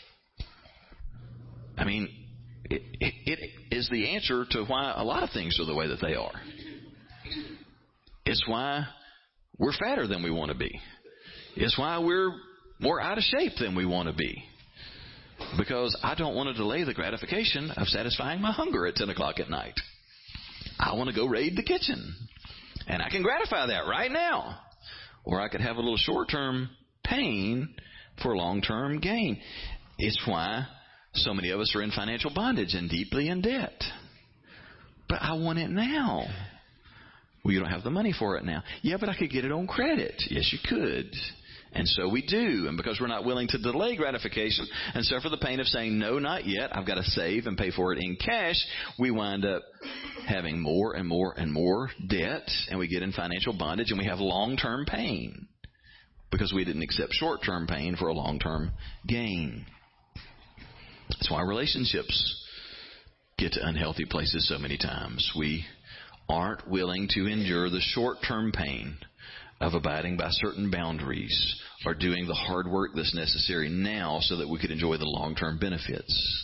I mean, it, it, it is the answer to why a lot of things are the way that they are. It's why we're fatter than we want to be. It's why we're more out of shape than we want to be. Because I don't want to delay the gratification of satisfying my hunger at ten o'clock at night. I want to go raid the kitchen. And I can gratify that right now. Or I could have a little short-term pain for long-term gain. It's why so many of us are in financial bondage and deeply in debt. But I want it now. Well, you don't have the money for it now. Yeah, but I could get it on credit. Yes, you could. And so we do. And because we're not willing to delay gratification and suffer the pain of saying, no, not yet, I've got to save and pay for it in cash, we wind up having more and more and more debt, and we get in financial bondage, and we have long-term pain because we didn't accept short-term pain for a long-term gain. That's why relationships get to unhealthy places so many times. We aren't willing to endure the short-term pain of abiding by certain boundaries or doing the hard work that's necessary now so that we could enjoy the long-term benefits.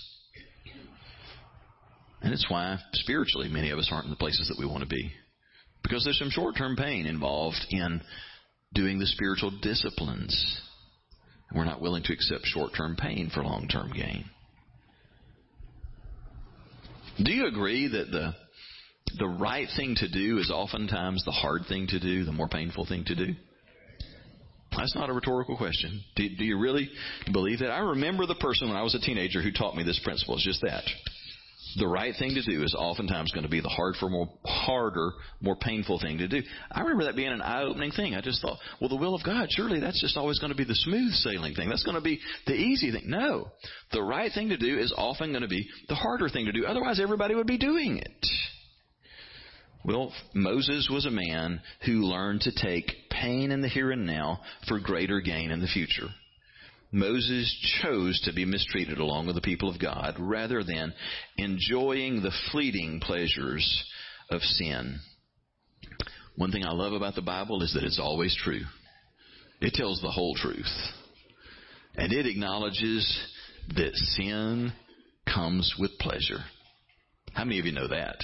And it's why spiritually many of us aren't in the places that we want to be. Because there's some short-term pain involved in doing the spiritual disciplines. And we're not willing to accept short-term pain for long-term gain. Do you agree that the the right thing to do is oftentimes the hard thing to do, the more painful thing to do? That's not a rhetorical question. Do, do you really believe that? I remember the person when I was a teenager who taught me this principle. It's just that. The right thing to do is oftentimes going to be the hard for more, harder, more painful thing to do. I remember that being an eye-opening thing. I just thought, well, the will of God, surely that's just always going to be the smooth sailing thing. That's going to be the easy thing. No. The right thing to do is often going to be the harder thing to do. Otherwise, everybody would be doing it. Well, Moses was a man who learned to take pain in the here and now for greater gain in the future. Moses chose to be mistreated along with the people of God rather than enjoying the fleeting pleasures of sin. One thing I love about the Bible is that it's always true. It tells the whole truth. And it acknowledges that sin comes with pleasure. How many of you know that?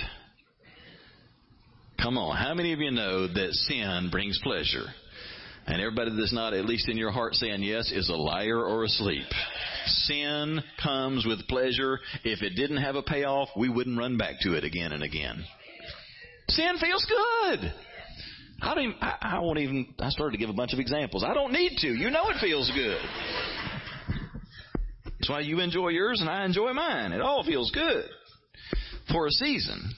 Come on, how many of you know that sin brings pleasure? And everybody that's not, at least in your heart, saying yes is a liar or asleep. Sin comes with pleasure. If it didn't have a payoff, we wouldn't run back to it again and again. Sin feels good. I don't even, I, I won't even, I started to give a bunch of examples. I don't need to. You know it feels good. That's why you enjoy yours and I enjoy mine. It all feels good for a season.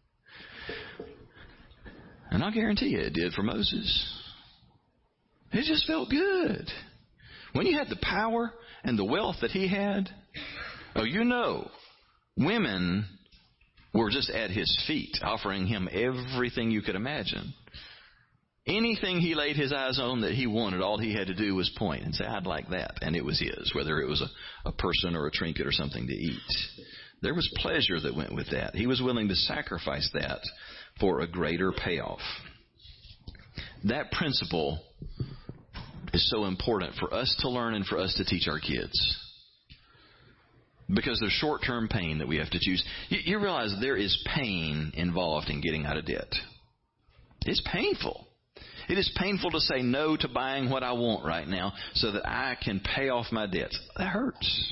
And I guarantee you it did for Moses. It just felt good. When you had the power and the wealth that he had, oh, you know, women were just at his feet, offering him everything you could imagine. Anything he laid his eyes on that he wanted, all he had to do was point and say, I'd like that. And it was his, whether it was a, a person or a trinket or something to eat. There was pleasure that went with that. He was willing to sacrifice that for a greater payoff. That principle is so important for us to learn and for us to teach our kids. Because there's short-term pain that we have to choose. You, you realize there is pain involved in getting out of debt. It's painful. It is painful to say no to buying what I want right now so that I can pay off my debts. That hurts.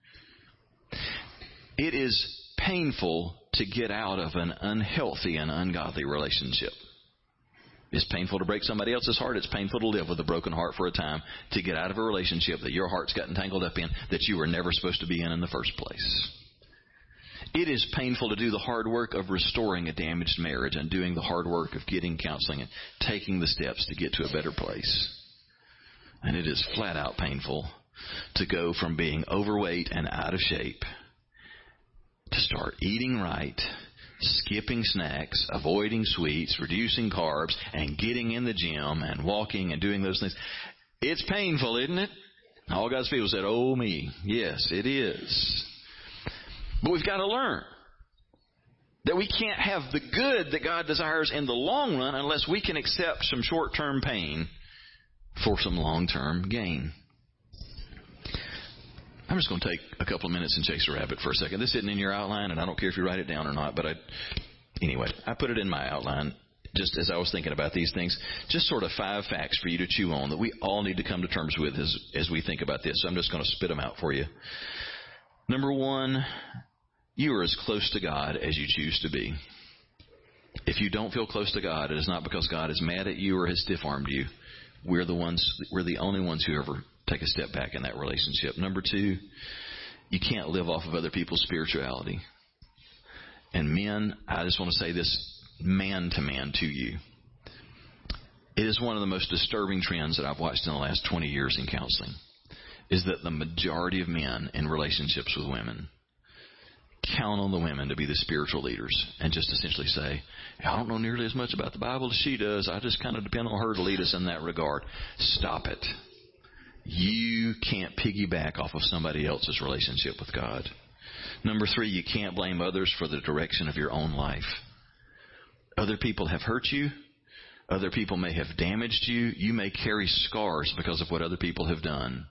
It is painful to get out of an unhealthy and ungodly relationship. It's painful to break somebody else's heart. It's painful to live with a broken heart for a time, to get out of a relationship that your heart's gotten tangled up in that you were never supposed to be in in the first place. It is painful to do the hard work of restoring a damaged marriage and doing the hard work of getting counseling and taking the steps to get to a better place. And it is flat out painful to go from being overweight and out of shape to start eating right, skipping snacks, avoiding sweets, reducing carbs, and getting in the gym and walking and doing those things. It's painful, isn't it? All God's people said, oh me. Yes, it is. But we've got to learn that we can't have the good that God desires in the long run unless we can accept some short-term pain for some long-term gain. I'm just going to take a couple of minutes and chase a rabbit for a second. This isn't in your outline, and I don't care if you write it down or not. But I, anyway, I put it in my outline just as I was thinking about these things. Just sort of five facts for you to chew on that we all need to come to terms with as, as we think about this. So I'm just going to spit them out for you. Number one, you are as close to God as you choose to be. If you don't feel close to God, it is not because God is mad at you or has stiff-armed you. We're the ones, we're the only ones who ever take a step back in that relationship. Number two, you can't live off of other people's spirituality. And men, I just want to say this man to man to you. It is one of the most disturbing trends that I've watched in the last twenty years in counseling, is that the majority of men in relationships with women count on the women to be the spiritual leaders and just essentially say, I don't know nearly as much about the Bible as she does. I just kind of depend on her to lead us in that regard. Stop it. You can't piggyback off of somebody else's relationship with God. Number three, you can't blame others for the direction of your own life. Other people have hurt you. Other people may have damaged you. You may carry scars because of what other people have done.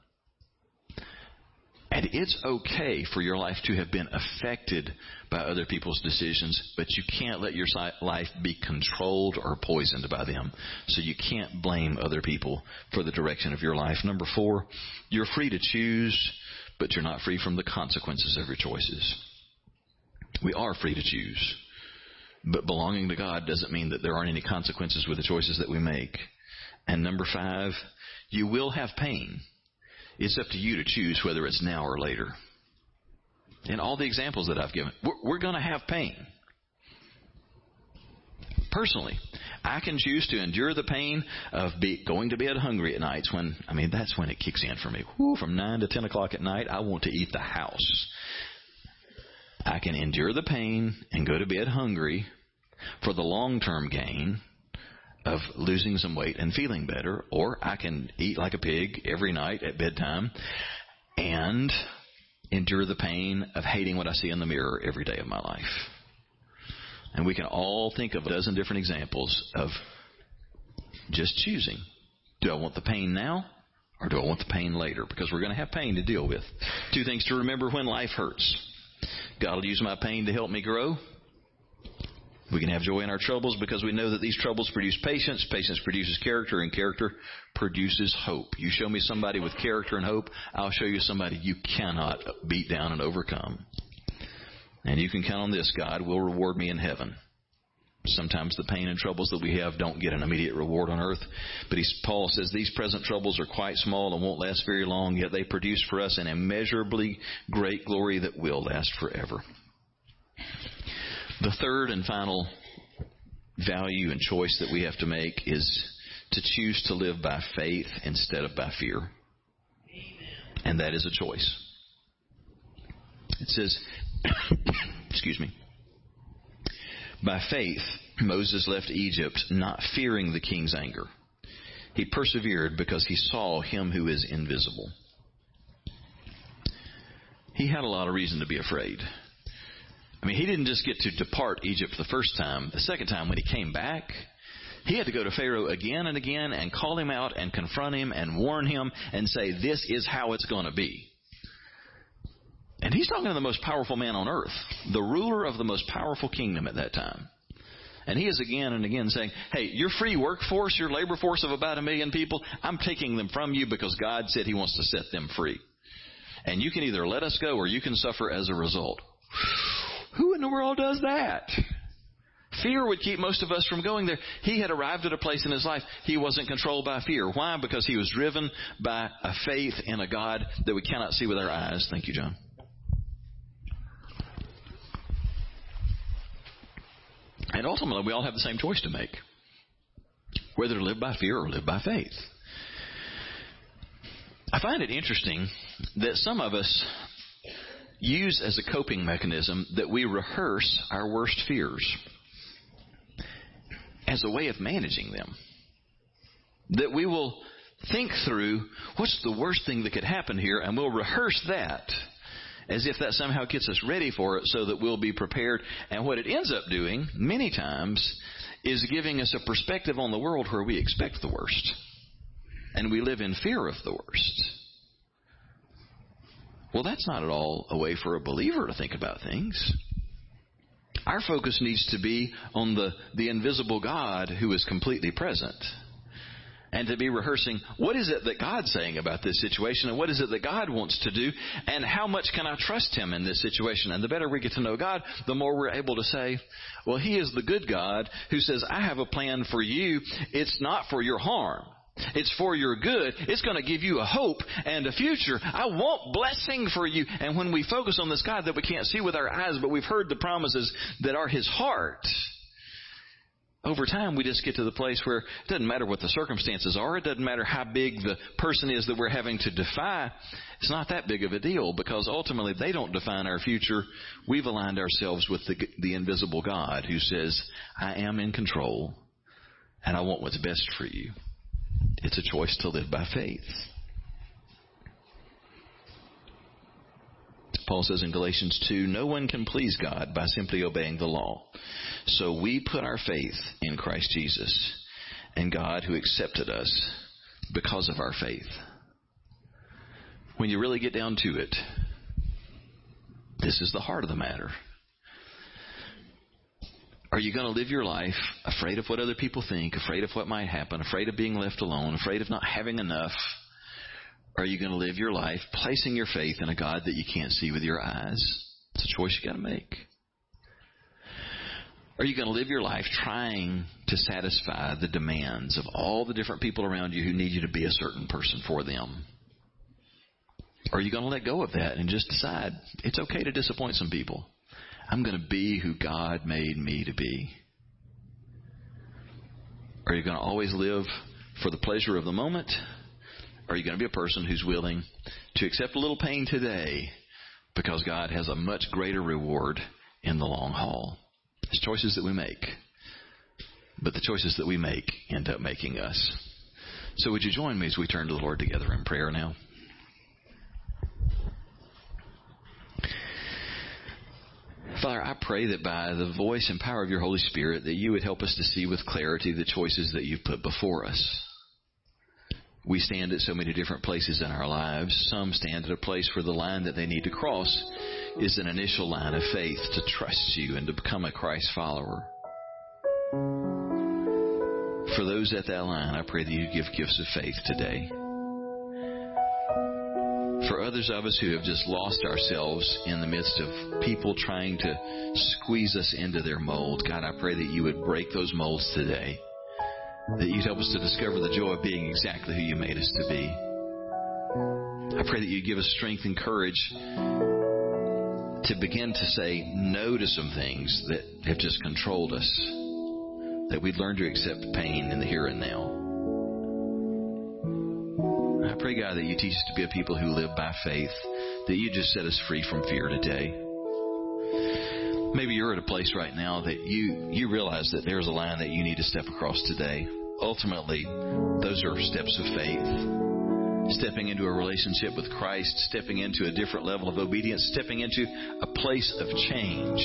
And it's okay for your life to have been affected by other people's decisions, but you can't let your life be controlled or poisoned by them. So you can't blame other people for the direction of your life. Number four, you're free to choose, but you're not free from the consequences of your choices. We are free to choose, but belonging to God doesn't mean that there aren't any consequences with the choices that we make. And number five, you will have pain. It's up to you to choose whether it's now or later. In all the examples that I've given, we're, we're going to have pain. Personally, I can choose to endure the pain of be, going to bed hungry at nights when, I mean, that's when it kicks in for me. Whew, from nine to ten o'clock at night, I want to eat the house. I can endure the pain and go to bed hungry for the long-term gain of losing some weight and feeling better, or I can eat like a pig every night at bedtime and endure the pain of hating what I see in the mirror every day of my life. And we can all think of a dozen different examples of just choosing. Do I want the pain now, or do I want the pain later? Because we're going to have pain to deal with. Two things to remember when life hurts. God will use my pain to help me grow. We can have joy in our troubles because we know that these troubles produce patience. Patience produces character, and character produces hope. You show me somebody with character and hope, I'll show you somebody you cannot beat down and overcome. And you can count on this. God will reward me in heaven Sometimes the pain and troubles that we have don't get an immediate reward on earth. But he's, Paul says these present troubles are quite small and won't last very long, yet they produce for us an immeasurably great glory that will last forever. The third and final value and choice that we have to make is to choose to live by faith instead of by fear. And that is a choice. It says, excuse me, by faith, Moses left Egypt not fearing the king's anger. He persevered because he saw him who is invisible. He had a lot of reason to be afraid. I mean, he didn't just get to depart Egypt the first time. The second time, when he came back, he had to go to Pharaoh again and again and call him out and confront him and warn him and say, this is how it's going to be. And he's talking to the most powerful man on earth, the ruler of the most powerful kingdom at that time. And he is again and again saying, hey, your free workforce, your labor force of about a million people, I'm taking them from you because God said he wants to set them free. And you can either let us go or you can suffer as a result. Who in the world does that? Fear would keep most of us from going there. He had arrived at a place in his life he wasn't controlled by fear. Why? Because he was driven by a faith in a God that we cannot see with our eyes. Thank you, John. And ultimately, we all have the same choice to make, whether to live by fear or live by faith. I find it interesting that some of us use as a coping mechanism that we rehearse our worst fears as a way of managing them. That we will think through, what's the worst thing that could happen here, and we'll rehearse that as if that somehow gets us ready for it so that we'll be prepared. And what it ends up doing, many times, is giving us a perspective on the world where we expect the worst. And we live in fear of the worst. Well, that's not at all a way for a believer to think about things. Our focus needs to be on the, the invisible God who is completely present. And to be rehearsing, what is it that God's saying about this situation? And what is it that God wants to do? And how much can I trust Him in this situation? And the better we get to know God, the more we're able to say, well, He is the good God who says, I have a plan for you. It's not for your harm. It's for your good. It's going to give you a hope and a future. I want blessing for you. And when we focus on this God that we can't see with our eyes, but we've heard the promises that are His heart, over time, we just get to the place where it doesn't matter what the circumstances are. It doesn't matter how big the person is that we're having to defy. It's not that big of a deal because ultimately they don't define our future. We've aligned ourselves with the, the invisible God who says, I am in control and I want what's best for you. It's a choice to live by faith. Paul says in Galatians two, no one can please God by simply obeying the law. So we put our faith in Christ Jesus and God who accepted us because of our faith. When you really get down to it, this is the heart of the matter. Are you going to live your life afraid of what other people think, afraid of what might happen, afraid of being left alone, afraid of not having enough? Are you going to live your life placing your faith in a God that you can't see with your eyes? It's a choice you got to make. Are you going to live your life trying to satisfy the demands of all the different people around you who need you to be a certain person for them? Or are you going to let go of that and just decide it's okay to disappoint some people? I'm going to be who God made me to be. Are you going to always live for the pleasure of the moment? Or are you going to be a person who's willing to accept a little pain today because God has a much greater reward in the long haul? It's choices that we make. But the choices that we make end up making us. So would you join me as we turn to the Lord together in prayer now? Father, I pray that by the voice and power of your Holy Spirit that you would help us to see with clarity the choices that you've put before us. We stand at so many different places in our lives. Some stand at a place where the line that they need to cross is an initial line of faith to trust you and to become a Christ follower. For those at that line, I pray that you give gifts of faith today. For others, others of us who have just lost ourselves in the midst of people trying to squeeze us into their mold. God, I pray that you would break those molds today, that you'd help us to discover the joy of being exactly who you made us to be. I pray that you'd give us strength and courage to begin to say no to some things that have just controlled us, that we'd learn to accept pain in the here and now. I pray, God, that you teach us to be a people who live by faith, that you just set us free from fear today. Maybe you're at a place right now that you, you realize that there's a line that you need to step across today. Ultimately, those are steps of faith. Stepping into a relationship with Christ, stepping into a different level of obedience, stepping into a place of change.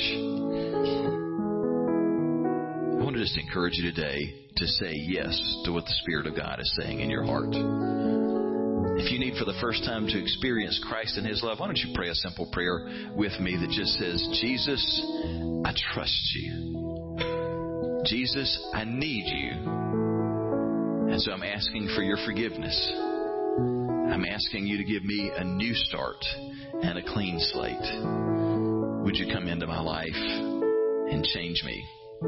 I want to just encourage you today to say yes to what the Spirit of God is saying in your heart. If you need for the first time to experience Christ and His love, why don't you pray a simple prayer with me that just says, Jesus, I trust you. Jesus, I need you. And so I'm asking for your forgiveness. I'm asking you to give me a new start and a clean slate. Would you come into my life and change me?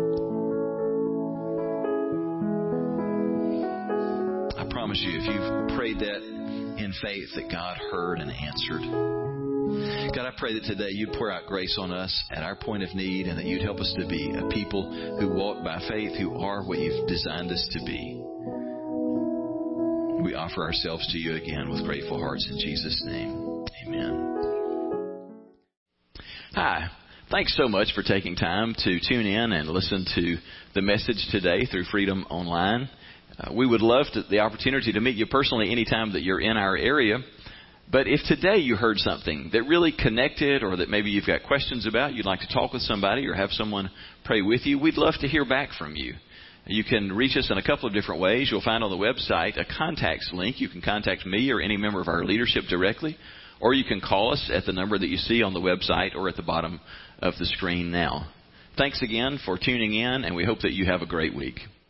I promise you, if you've prayed that in faith, that God heard and answered. God, I pray that today you'd pour out grace on us at our point of need, and that you'd help us to be a people who walk by faith, who are what you've designed us to be. We offer ourselves to you again with grateful hearts in Jesus' name. Amen. Hi. Thanks so much for taking time to tune in and listen to the message today through Freedom Online. Uh, we would love to, the opportunity to meet you personally anytime that you're in our area. But if today you heard something that really connected, or that maybe you've got questions about, you'd like to talk with somebody or have someone pray with you, we'd love to hear back from you. You can reach us in a couple of different ways. You'll find on the website a contacts link. You can contact me or any member of our leadership directly, or you can call us at the number that you see on the website or at the bottom of the screen now. Thanks again for tuning in, and we hope that you have a great week.